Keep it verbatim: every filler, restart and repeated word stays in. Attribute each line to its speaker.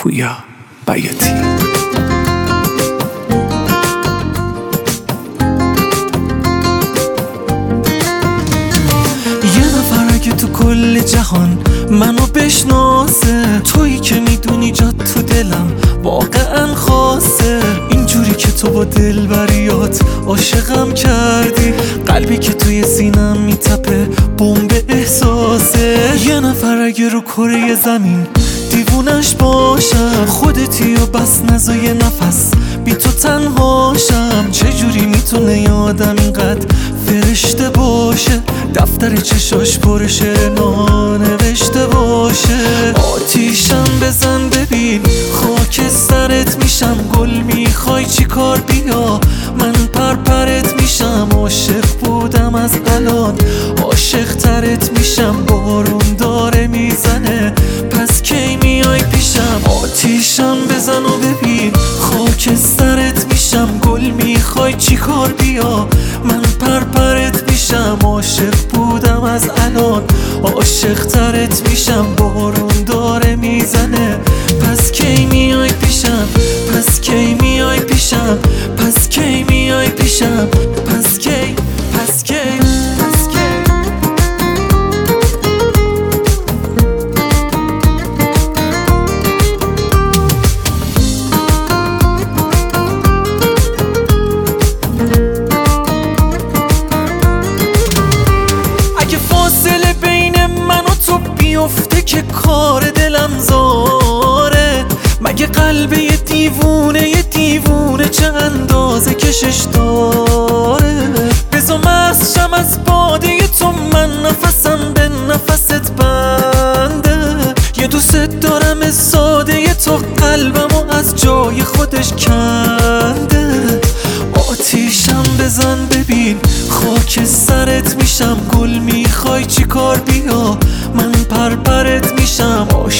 Speaker 1: پویا بیاتی.
Speaker 2: یه نفر اگه تو کل جهان منو بشناسه، تویی که میدونی جات تو دلم واقعا خاصه. اینجوری که تو با دلبریات عاشقم کردی، قلبی که توی سینم میتپه بمب احساسه. یه نفر اگه رو کره زمین دیوونش باشم، خودتی و بس نزا یه نفس بی تو تنهاشم. چجوری میتونه یه آدم اینقدر فرشته باشه، دفتر چشاش پر شعر نانوشته باشه. آتیشم بزن ببین خاک سرت میشم، گل میخوای چی کار بیا من پرپرت میشم. عاشق بودم از الان عاشق ترت میشم، بارون داره میزنه پس کی میای پیشم. آتیشم بزن و ببین خاک سرت میشم، گل میخوای چی کار بیا من پرپرت میشم. عاشق بودم از الان عاشق ترت میشم، بارون داره میزنه پس کی میای پیشم، پس کی میای پیشم، پس کی میای پیشم، پس کی پس کی پس کی. اگه فاصله بین من و تو بیفته که کار دلم زاره، مگه قلب یه دیوونه یه دیوونه چه اندازه کشش داره. بزا مست شم از باده تو، من نفسم به نفست بنده. یه دوست دارم ساده تو، قلبمو از جای خودش کنده. آتیشم بزن ببین خاک سرت میشم، گل میخوای چی کار بیا من پرپرت میشم.